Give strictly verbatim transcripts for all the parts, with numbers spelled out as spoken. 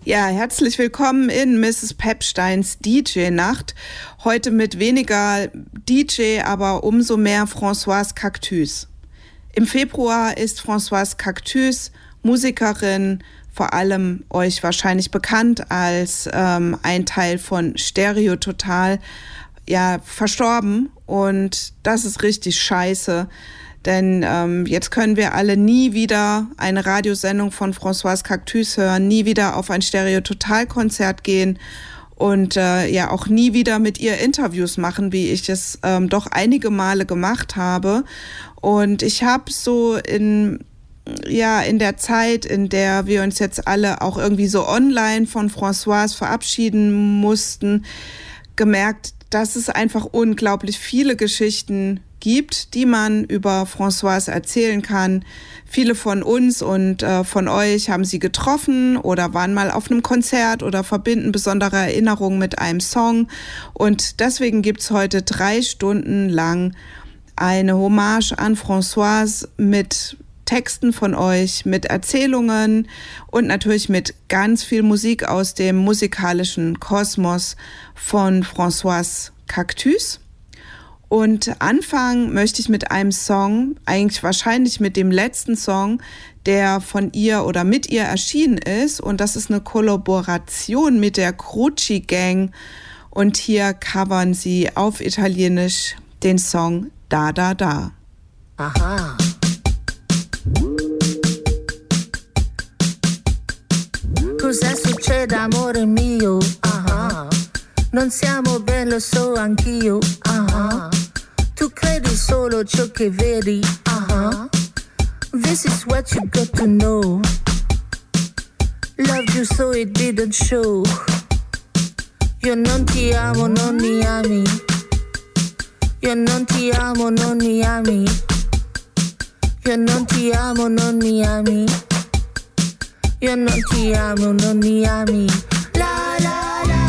Ja, herzlich willkommen in Misses Pepsteins D J-Nacht. Heute mit weniger D J, aber umso mehr Françoise Cactus. Im Februar ist Françoise Cactus Musikerin, vor allem euch wahrscheinlich bekannt als ähm, ein Teil von Stereo Total, ja, verstorben. Und das ist richtig scheiße. Denn ähm, jetzt können wir alle nie wieder eine Radiosendung von Françoise Cactus hören, nie wieder auf ein Stereo-Total-Konzert gehen und äh, ja auch nie wieder mit ihr Interviews machen, wie ich es ähm, doch einige Male gemacht habe. Und ich habe so in, ja, in der Zeit, in der wir uns jetzt alle auch irgendwie so online von Françoise verabschieden mussten, gemerkt, dass es einfach unglaublich viele Geschichten gibt, die man über Françoise erzählen kann. Viele von uns und äh, von euch haben sie getroffen oder waren mal auf einem Konzert oder verbinden besondere Erinnerungen mit einem Song. Und deswegen gibt's heute drei Stunden lang eine Hommage an Françoise mit Texten von euch, mit Erzählungen und natürlich mit ganz viel Musik aus dem musikalischen Kosmos von Françoise Cactus. Und anfangen möchte ich mit einem Song, eigentlich wahrscheinlich mit dem letzten Song, der von ihr oder mit ihr erschienen ist. Und das ist eine Kollaboration mit der Cruci Gang. Und hier covern sie auf Italienisch den Song Da Da Da. Aha. Cosa succede, amore mio? Aha. Non siamo ben, lo so anch'io. Aha. Tu credi solo ciò che vedi. Aha. This is what you got to know. Loved you so it didn't show. Io non ti amo, non mi ami. Io non ti amo, non mi ami. Io non ti amo, non mi ami. Io non ti amo, non mi ami. La la la.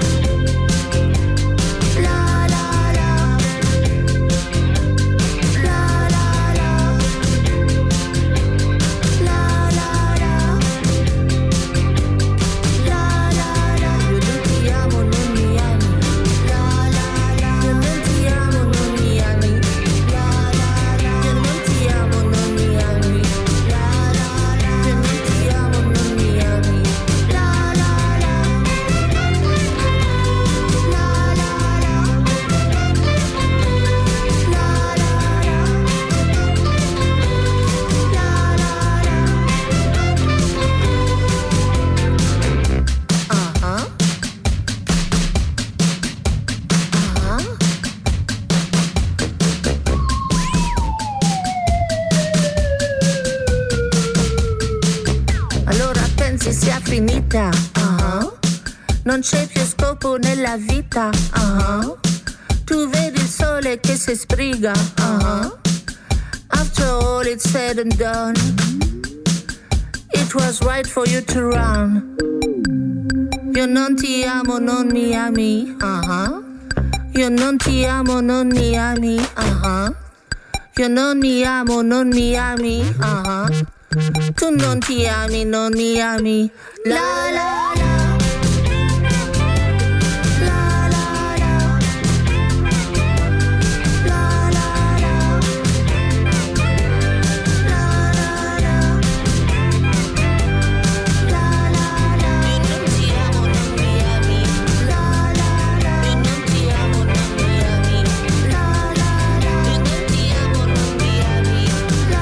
Finita, uh-huh. Non c'è più scopo nella vita, uh-huh. Tu vedi il sole che si sbriga, uh-huh. After all it's said and done, it was right for you to run. Io non ti amo, non mi ami, uh-huh. Io non ti amo, non mi ami, uh-huh. Io non mi amo, non mi ami, uh-huh. Tu non ti ami, non mi ami. La la la.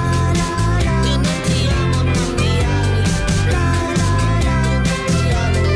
La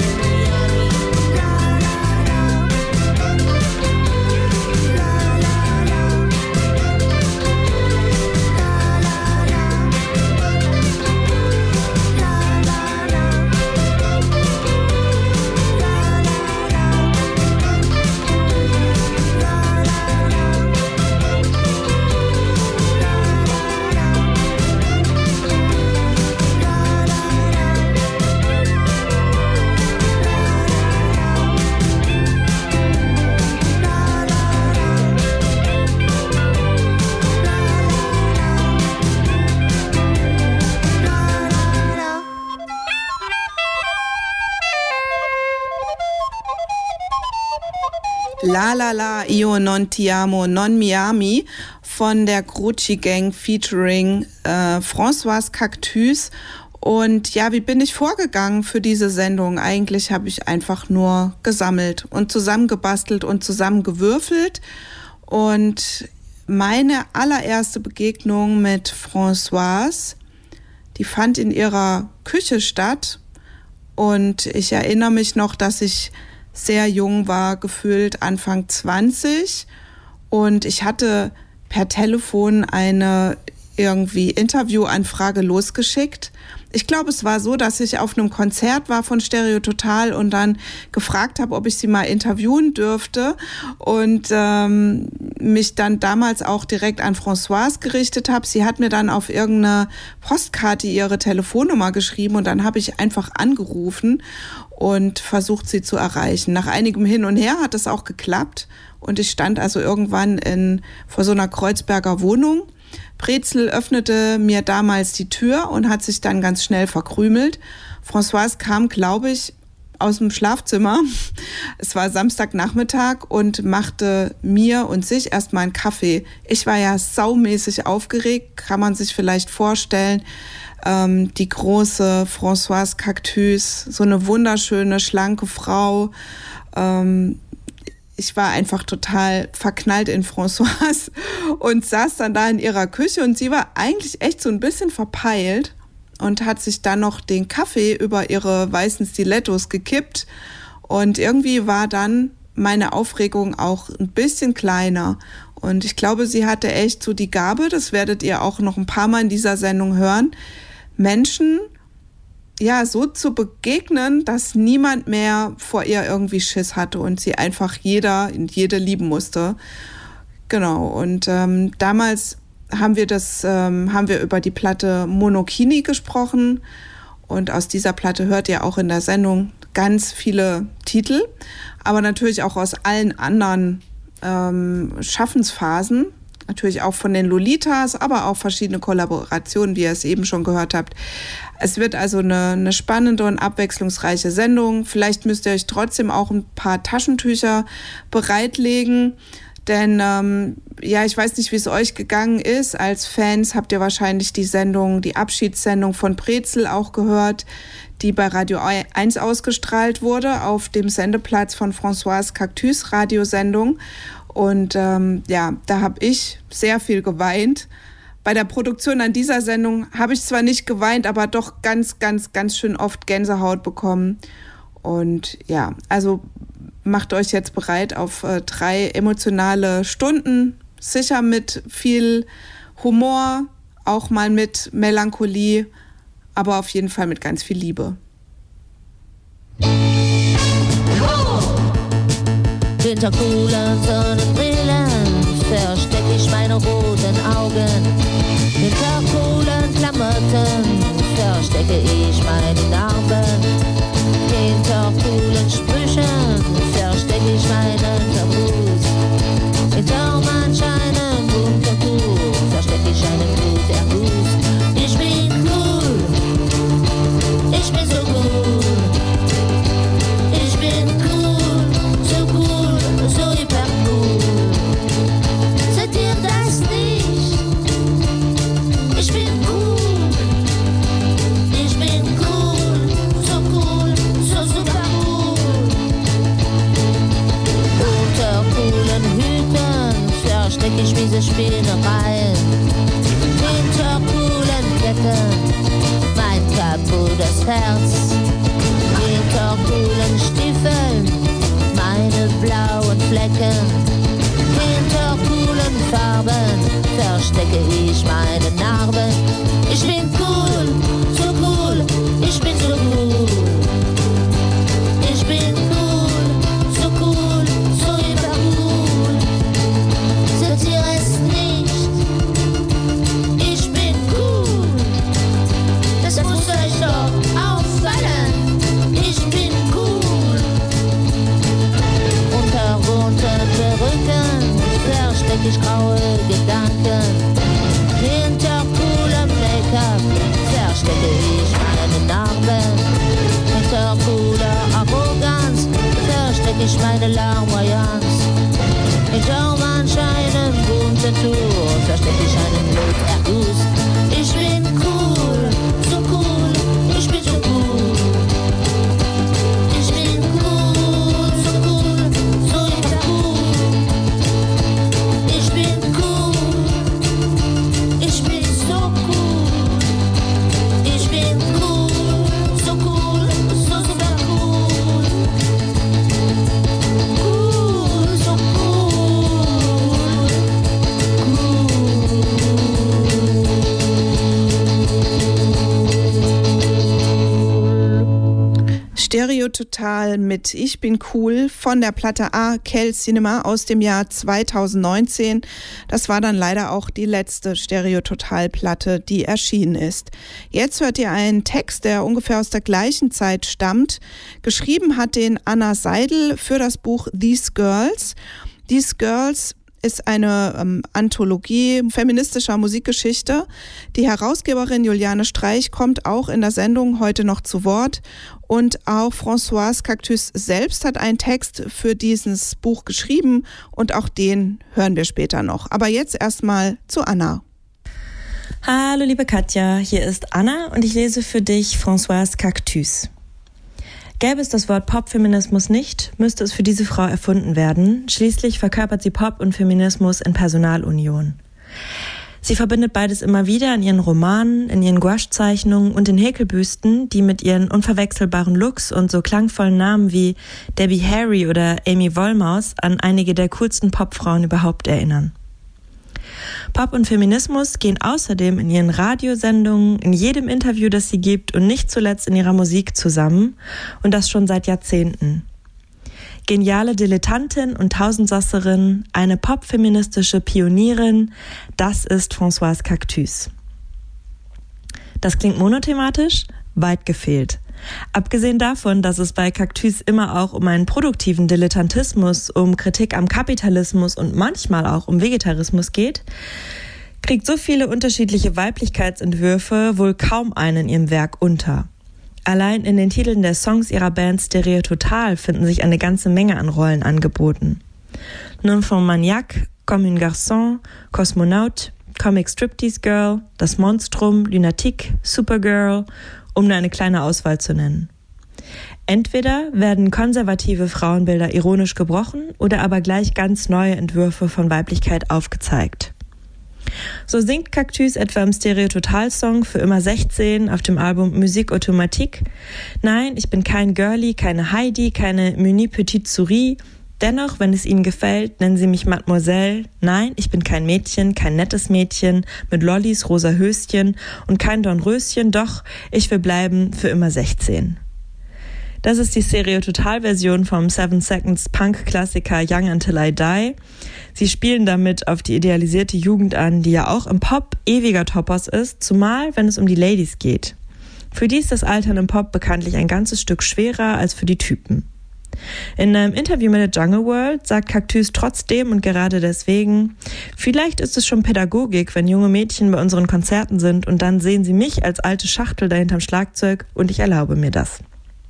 La La La Io Non Ti Amo Non Mi Ami von der Grucci Gang featuring äh, Françoise Cactus. Und ja, wie bin ich vorgegangen für diese Sendung? Eigentlich habe ich einfach nur gesammelt und zusammengebastelt und zusammengewürfelt. Und meine allererste Begegnung mit Françoise, die fand in ihrer Küche statt. Und ich erinnere mich noch, dass ich sehr jung war, gefühlt Anfang zwanzig. Und ich hatte per Telefon eine irgendwie Interviewanfrage losgeschickt. Ich glaube, es war so, dass ich auf einem Konzert war von Stereo Total und dann gefragt habe, ob ich sie mal interviewen dürfte und ähm, mich dann damals auch direkt an Françoise gerichtet habe. Sie hat mir dann auf irgendeine Postkarte ihre Telefonnummer geschrieben und dann habe ich einfach angerufen und versucht, sie zu erreichen. Nach einigem Hin und Her hat es auch geklappt und ich stand also irgendwann in, vor so einer Kreuzberger Wohnung. Brezel öffnete mir damals die Tür und hat sich dann ganz schnell verkrümelt. Françoise kam, glaube ich, aus dem Schlafzimmer. Es war Samstagnachmittag und machte mir und sich erstmal einen Kaffee. Ich war ja saumäßig aufgeregt, kann man sich vielleicht vorstellen. Ähm, die große Françoise Cactus, so eine wunderschöne, schlanke Frau. Ähm, Ich war einfach total verknallt in Françoise und saß dann da in ihrer Küche und sie war eigentlich echt so ein bisschen verpeilt und hat sich dann noch den Kaffee über ihre weißen Stilettos gekippt und irgendwie war dann meine Aufregung auch ein bisschen kleiner und ich glaube, sie hatte echt so die Gabe, das werdet ihr auch noch ein paar Mal in dieser Sendung hören, Menschen ja, so zu begegnen, dass niemand mehr vor ihr irgendwie Schiss hatte und sie einfach jeder und jede lieben musste. Genau, und ähm, damals haben wir das, ähm, haben wir über die Platte Monokini gesprochen und aus dieser Platte hört ihr auch in der Sendung ganz viele Titel, aber natürlich auch aus allen anderen ähm, Schaffensphasen. Natürlich auch von den Lolitas, aber auch verschiedene Kollaborationen, wie ihr es eben schon gehört habt. Es wird also eine, eine spannende und abwechslungsreiche Sendung. Vielleicht müsst ihr euch trotzdem auch ein paar Taschentücher bereitlegen, denn ähm, ja, ich weiß nicht, wie es euch gegangen ist. Als Fans habt ihr wahrscheinlich die Sendung, die Abschiedssendung von Brezel auch gehört, die bei Radio eins ausgestrahlt wurde, auf dem Sendeplatz von Françoise Cactus Radiosendung. Und ähm, ja, da habe ich sehr viel geweint. Bei der Produktion an dieser Sendung habe ich zwar nicht geweint, aber doch ganz, ganz, ganz schön oft Gänsehaut bekommen. Und ja, also macht euch jetzt bereit auf äh, drei emotionale Stunden, sicher mit viel Humor, auch mal mit Melancholie, aber auf jeden Fall mit ganz viel Liebe. Hinter coolen Sonnenbrillen versteck ich meine roten Augen. Hinter coolen Klamotten verstecke ich meine Narben. Hinter coolen Sprüchen verstecke ich meine Tabus. Hinter manch einem bunten Tuch verstecke ich einen Bluterguss. Ich bin cool, ich bin so cool. Ich bin cool, so cool, so hyper cool. Seht ihr das nicht? Ich bin cool, ich bin cool, so cool, so super cool. Unter coolen Hüten versteck ich miese Spinnereien. Hinter coolen Ketten mein kaputtes Herz. Hinter coolen Stiefeln meine blauen Flecken. Hinter coolen Farben verstecke ich meine Narben. Ich bin cool, so cool, ich bin so cool. Ich bin cool, so cool, so hyper cool. Seht ihr es nicht? Ich bin cool. Das muss euch doch auffallen. Ich bin cool. Unter roten Perücken versteck ich graue Gedanken. Hinter coolem Make-up verstecke ich meine Narben. Hinter cooler Arroganz verstecke ich meine Larmoyanz. Ich schau anscheinend bunte Tour, versteck ich einen Bluterguss. Ich bin cool, so cool, ich bin so cool. Ich bin cool, so cool, so cool. Ich bin cool, ich bin so cool. Ich bin cool, so cool, so super cool. Cool, so Stereo Total mit Ich bin cool von der Platte A Quel Cinema aus dem Jahr zweitausendneunzehn. Das war dann leider auch die letzte Stereo Total Platte, die erschienen ist. Jetzt hört ihr einen Text, der ungefähr aus der gleichen Zeit stammt. Geschrieben hat den Anna Seidel für das Buch These Girls. These Girls ist eine ähm, Anthologie feministischer Musikgeschichte. Die Herausgeberin Juliane Streich kommt auch in der Sendung heute noch zu Wort. Und auch Françoise Cactus selbst hat einen Text für dieses Buch geschrieben und auch den hören wir später noch. Aber jetzt erstmal zu Anna. Hallo liebe Katja, hier ist Anna und ich lese für dich Françoise Cactus. Gäbe es das Wort Popfeminismus nicht, müsste es für diese Frau erfunden werden. Schließlich verkörpert sie Pop und Feminismus in Personalunion. Sie verbindet beides immer wieder in ihren Romanen, in ihren Gouache-Zeichnungen und in Häkelbüsten, die mit ihren unverwechselbaren Looks und so klangvollen Namen wie Debbie Harry oder Amy Wollmaus an einige der coolsten Popfrauen überhaupt erinnern. Pop und Feminismus gehen außerdem in ihren Radiosendungen, in jedem Interview, das sie gibt und nicht zuletzt in ihrer Musik zusammen und das schon seit Jahrzehnten. Geniale Dilettantin und Tausendsasserin, eine popfeministische Pionierin, das ist Françoise Cactus. Das klingt monothematisch? Weit gefehlt. Abgesehen davon, dass es bei Cactus immer auch um einen produktiven Dilettantismus, um Kritik am Kapitalismus und manchmal auch um Vegetarismus geht, kriegt so viele unterschiedliche Weiblichkeitsentwürfe wohl kaum einen in ihrem Werk unter. Allein in den Titeln der Songs ihrer Band Stereo Total finden sich eine ganze Menge an Rollen angeboten. Nympho Maniac, Comme un Garçon, Kosmonaut, Comic Striptease Girl, Das Monstrum, Lunatic, Supergirl, um nur eine kleine Auswahl zu nennen. Entweder werden konservative Frauenbilder ironisch gebrochen oder aber gleich ganz neue Entwürfe von Weiblichkeit aufgezeigt. So singt Cactus etwa im Stereo-Total-Song Für immer sechzehn auf dem Album Musique Automatique: Nein, ich bin kein Girlie, keine Heidi, keine Muni Petite Souris. Dennoch, wenn es Ihnen gefällt, nennen Sie mich Mademoiselle. Nein, ich bin kein Mädchen, kein nettes Mädchen mit Lollis, rosa Höschen und kein Dornröschen, doch ich will bleiben für immer sechzehn. Das ist die Stereo-Total-Version vom Seven Seconds Punk-Klassiker Young Until I Die. Sie spielen damit auf die idealisierte Jugend an, die ja auch im Pop ewiger Topos ist, zumal wenn es um die Ladies geht. Für die ist das Altern im Pop bekanntlich ein ganzes Stück schwerer als für die Typen. In einem Interview mit der Jungle World sagt Cactus trotzdem und gerade deswegen: Vielleicht ist es schon Pädagogik, wenn junge Mädchen bei unseren Konzerten sind und dann sehen sie mich als alte Schachtel dahinterm Schlagzeug und ich erlaube mir das.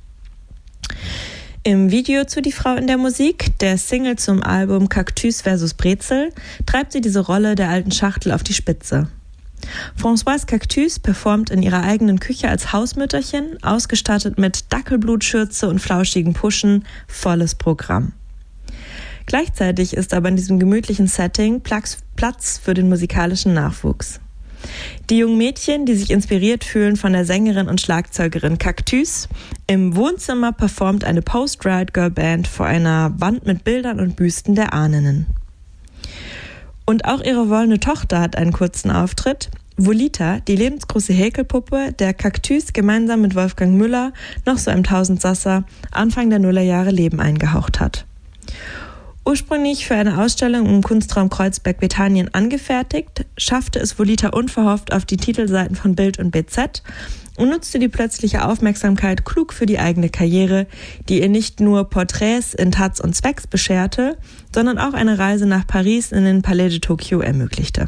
Im Video zu Die Frau in der Musik, der Single zum Album Cactus versus Brezel, treibt sie diese Rolle der alten Schachtel auf die Spitze. Françoise Cactus performt in ihrer eigenen Küche als Hausmütterchen, ausgestattet mit Dackelblutschürze und flauschigen Puschen, volles Programm. Gleichzeitig ist aber in diesem gemütlichen Setting Platz für den musikalischen Nachwuchs. Die jungen Mädchen, die sich inspiriert fühlen von der Sängerin und Schlagzeugerin Cactus, im Wohnzimmer performt eine Post-Riot-Girl-Band vor einer Wand mit Bildern und Büsten der Ahnen. Und auch ihre wollene Tochter hat einen kurzen Auftritt. Volita, die lebensgroße Häkelpuppe, der Cactus gemeinsam mit Wolfgang Müller, noch so einem Tausendsasser, Anfang der Nullerjahre Leben eingehaucht hat. Ursprünglich für eine Ausstellung im Kunstraum Kreuzberg-Bethanien angefertigt, schaffte es Volita unverhofft auf die Titelseiten von Bild und B Z und nutzte die plötzliche Aufmerksamkeit klug für die eigene Karriere, die ihr nicht nur Porträts in Taz und Specs bescherte, sondern auch eine Reise nach Paris in den Palais de Tokyo ermöglichte.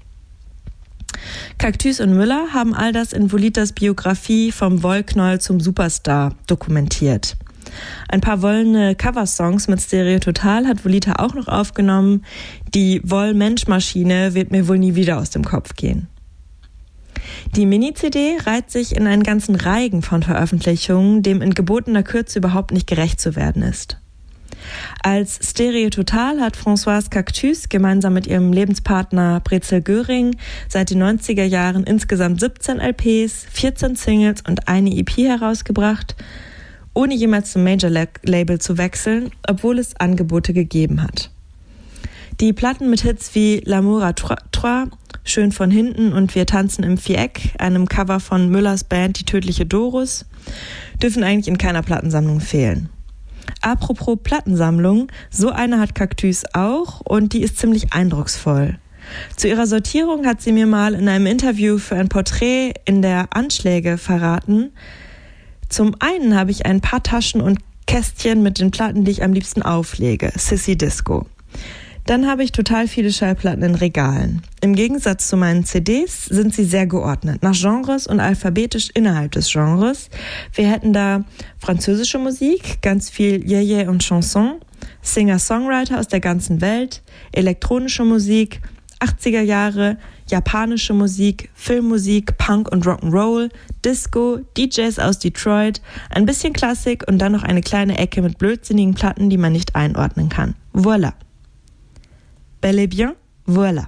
Cactus und Müller haben all das in Volitas Biografie Vom Wollknäuel zum Superstar dokumentiert. Ein paar wollene Coversongs mit Stereo Total hat Volita auch noch aufgenommen. Die Woll-Mensch-Maschine wird mir wohl nie wieder aus dem Kopf gehen. Die Mini-C D reiht sich in einen ganzen Reigen von Veröffentlichungen, dem in gebotener Kürze überhaupt nicht gerecht zu werden ist. Als Stereo Total hat Françoise Cactus gemeinsam mit ihrem Lebenspartner Brezel Göring seit den neunziger Jahren insgesamt siebzehn L Ps, vierzehn Singles und eine E P herausgebracht, ohne jemals zum Major-Label zu wechseln, obwohl es Angebote gegeben hat. Die Platten mit Hits wie L'amour à trois, Schön von hinten und Wir tanzen im Viereck, einem Cover von Müllers Band Die tödliche Dorus, dürfen eigentlich in keiner Plattensammlung fehlen. Apropos Plattensammlung, so eine hat Cactus auch und die ist ziemlich eindrucksvoll. Zu ihrer Sortierung hat sie mir mal in einem Interview für ein Porträt in der Anschläge verraten. Zum einen habe ich ein paar Taschen und Kästchen mit den Platten, die ich am liebsten auflege, Sissy Disco. Dann habe ich total viele Schallplatten in Regalen. Im Gegensatz zu meinen C Ds sind sie sehr geordnet, nach Genres und alphabetisch innerhalb des Genres. Wir hätten da französische Musik, ganz viel Yéyé und Chanson, Singer-Songwriter aus der ganzen Welt, elektronische Musik, achtziger Jahre, japanische Musik, Filmmusik, Punk und Rock'n'Roll, Disco, D Js aus Detroit, ein bisschen Klassik und dann noch eine kleine Ecke mit blödsinnigen Platten, die man nicht einordnen kann. Voilà. Bel et bien, voilà.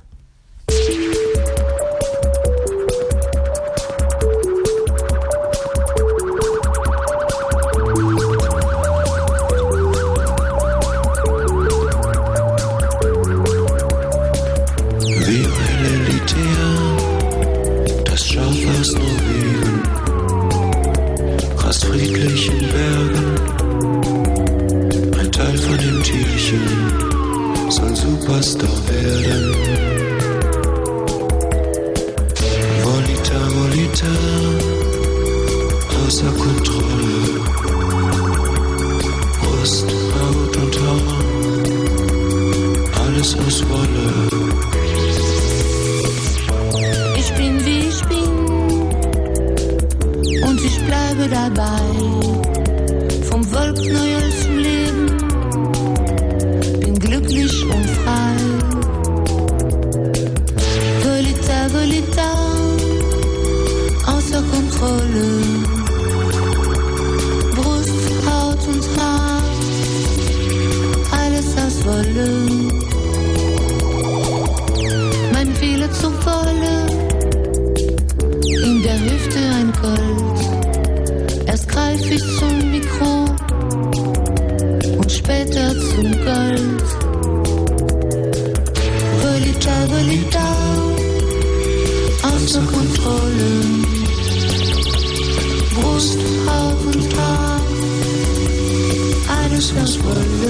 Wie ein Elitär, das Schaf aus Norwegen, rast friedlich in Bergen, ein Teil von dem Tierchen soll Superstar werden. Volita, Volita, außer Kontrolle. Brust, Haut und Haar, alles aus Wolle. Ich bin wie ich bin und ich bleibe dabei. Vom Wollknäuel zum Leben, glücklich und frei. Volita, Volita, außer Kontrolle. Brust, Haut und Haar, alles aus Wolle. Mein Wille zur Wolle, in der Hüfte ein Gold. Erst greif ich zum Mikro und später zum Gold. Volita, Volita, außer Kontrolle. Brust, Haut und Haar, alles aus Wolle.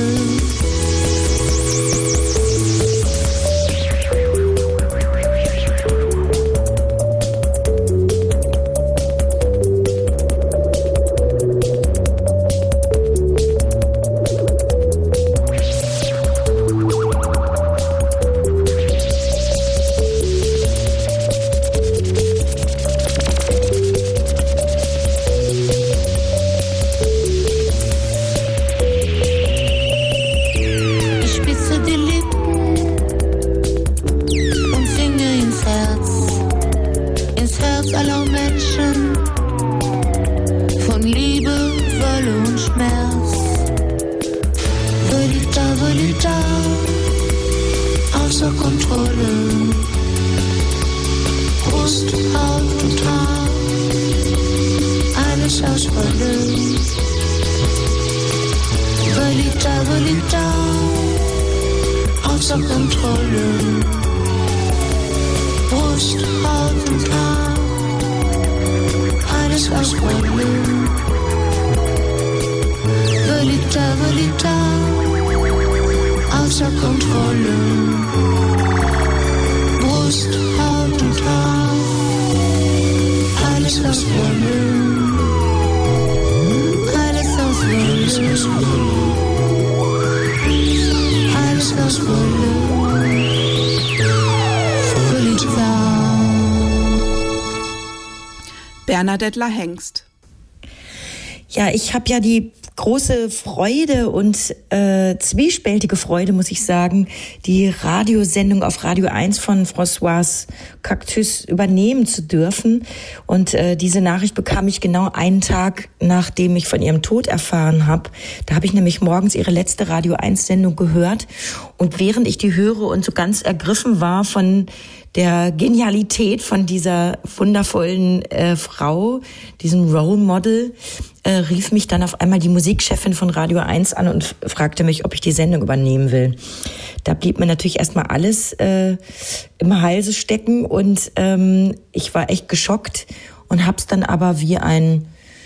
Bernadette La Hengst. Ja, ich habe ja die große Freude und äh, zwiespältige Freude, muss ich sagen, die Radiosendung auf Radio eins von Françoise Cactus übernehmen zu dürfen. Und äh, diese Nachricht bekam ich genau einen Tag, nachdem ich von ihrem Tod erfahren habe. Da habe ich nämlich morgens ihre letzte Radio eins Sendung gehört. Und während ich die höre und so ganz ergriffen war von der Genialität von dieser wundervollen äh, Frau, diesem Role Model, äh, rief mich dann auf einmal die Musikchefin von Radio eins an und fragte mich, ob ich die Sendung übernehmen will. Da blieb mir natürlich erstmal alles äh, im Halse stecken und ähm, ich war echt geschockt und hab's dann aber wie ein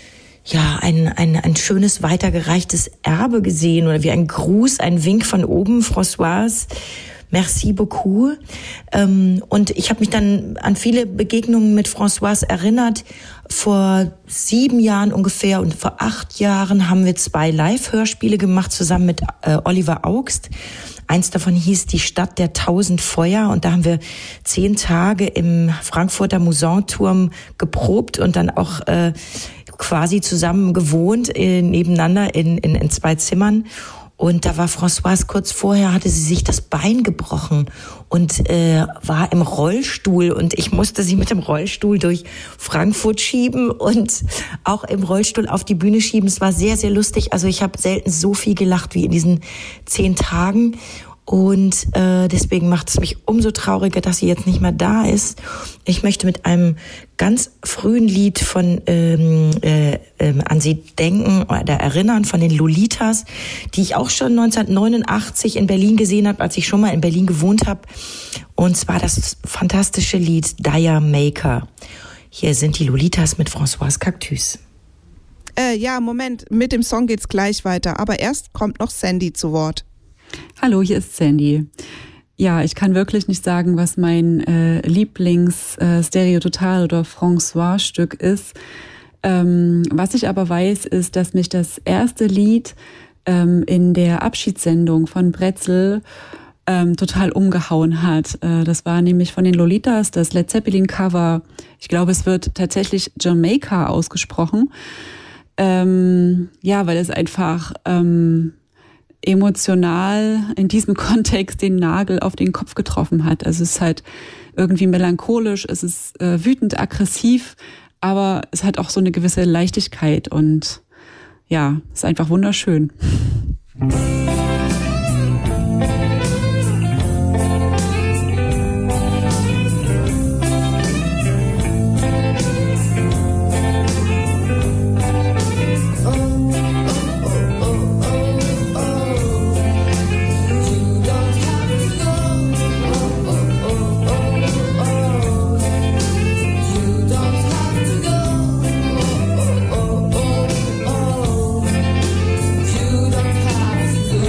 ja, ein, ein, ein schönes weitergereichtes Erbe gesehen oder wie ein Gruß, ein Wink von oben, Françoise. Merci beaucoup. Ähm, und ich habe mich dann an viele Begegnungen mit Françoise erinnert. Vor sieben Jahren ungefähr und vor acht Jahren haben wir zwei Live-Hörspiele gemacht, zusammen mit äh, Oliver Augst. Eins davon hieß Die Stadt der tausend Feuer. Und da haben wir zehn Tage im Frankfurter Musanturm geprobt und dann auch äh, quasi zusammen gewohnt, äh, nebeneinander in, in, in zwei Zimmern. Und da war Françoise kurz vorher, hatte sie sich das Bein gebrochen und äh, war im Rollstuhl. Und ich musste sie mit dem Rollstuhl durch Frankfurt schieben und auch im Rollstuhl auf die Bühne schieben. Es war sehr, sehr lustig. Also ich habe selten so viel gelacht wie in diesen zehn Tagen. Und äh, deswegen macht es mich umso trauriger, dass sie jetzt nicht mehr da ist. Ich möchte mit einem ganz frühen Lied von ähm, äh, äh, an sie denken oder erinnern, von den Lolitas, die ich auch schon neunzehnhundertneunundachtzig in Berlin gesehen habe, als ich schon mal in Berlin gewohnt habe. Und zwar das fantastische Lied Dire Maker. Hier sind die Lolitas mit Françoise Cactus. Äh, ja, Moment, mit dem Song geht's gleich weiter. Aber erst kommt noch Sandy zu Wort. Hallo, hier ist Sandy. Ja, ich kann wirklich nicht sagen, was mein äh, Lieblings-Stereo-Total- äh, oder Françoise-Stück ist. Ähm, was ich aber weiß, ist, dass mich das erste Lied ähm, in der Abschiedssendung von Brezel ähm, total umgehauen hat. Äh, das war nämlich von den Lolitas, das Led Zeppelin-Cover. Ich glaube, es wird tatsächlich Jamaica ausgesprochen. Ähm, ja, weil es einfach Ähm, emotional in diesem Kontext den Nagel auf den Kopf getroffen hat. Also es ist halt irgendwie melancholisch, es ist äh, wütend, aggressiv, aber es hat auch so eine gewisse Leichtigkeit und ja, es ist einfach wunderschön. You don't have to go.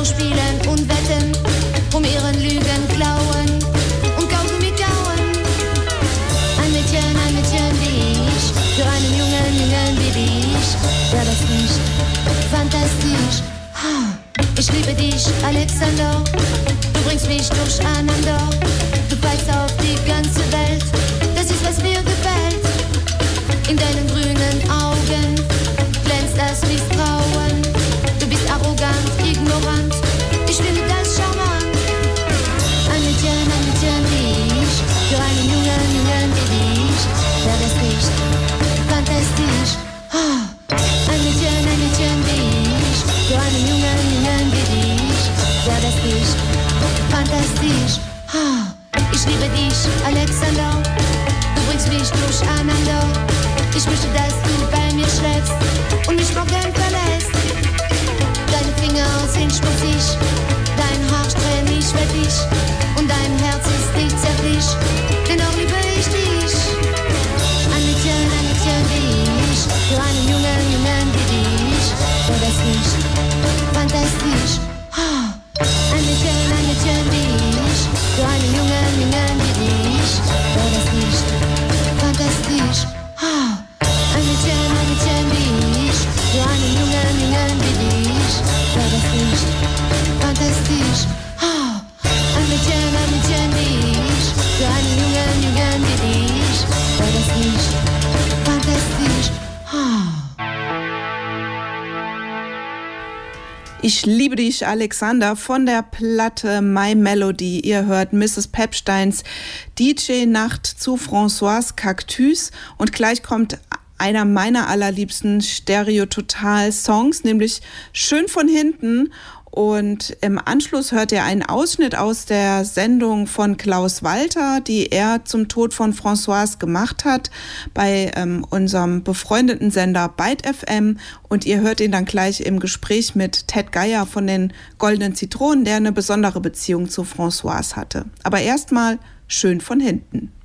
nur spielen und wetten, um ihren Lügen klauen und Kaugummi kauen. Ein Mädchen, ein Mädchen wie ich, für einen Jungen, Jungen wie dich, wäre das nicht fantastisch? Ich liebe dich, Alexander, du bringst mich durcheinander, du pfeifst auf die ganze Welt, das ist, was mir gefällt. In deinen grünen Augen glänzt das Misstrauen, du bist arrogant, ignorant, ich finde das charmant. Ein Mädchen, ein Mädchen wie ich, für einen Jungen, Jungen wie dich, wäre das nicht fantastisch? Ein Mädchen, ein Mädchen wie ich, für einen Jungen, Jungen wie dich, wäre das nicht fantastisch? Ich liebe dich, Alexander, du bringst mich durcheinander. Ich möchte, dass du bei mir schläfst und mich morgen verlässt. Deine Finger sind schmutzig, dein Haar strähnig fettig und dein Herz ist nicht zärtlich, dennoch liebe ich dich. Ein Mädchen, ein Mädchen wie ich, für einen Jungen, Jungen wie dich, wäre das nicht fantastisch? Ein Mädchen, ein Mädchen wie ich, für einen Jungen, Jungen wie dich, wäre das nicht fantastisch? Ein Mädchen, ein Mädchen wie ich, für einen Jungen, Jungen wie dich, wäre das nicht fantastisch? Ein Mädchen, ein Mädchen wie ich, für einen Jungen, Jungen wie dich, wäre das nicht fantastisch? Ich liebe dich, Alexander, von der Platte My Melody. Ihr hört Misses Pepsteins D J-Nacht zu Françoise Cactus und gleich kommt einer meiner allerliebsten Stereo-Total-Songs, nämlich Schön von hinten. Und im Anschluss hört ihr einen Ausschnitt aus der Sendung von Klaus Walter, die er zum Tod von Françoise gemacht hat, bei ähm, unserem befreundeten Sender Byte F M. Und ihr hört ihn dann gleich im Gespräch mit Ted Geier von den Goldenen Zitronen, der eine besondere Beziehung zu Françoise hatte. Aber erstmal Schön von hinten.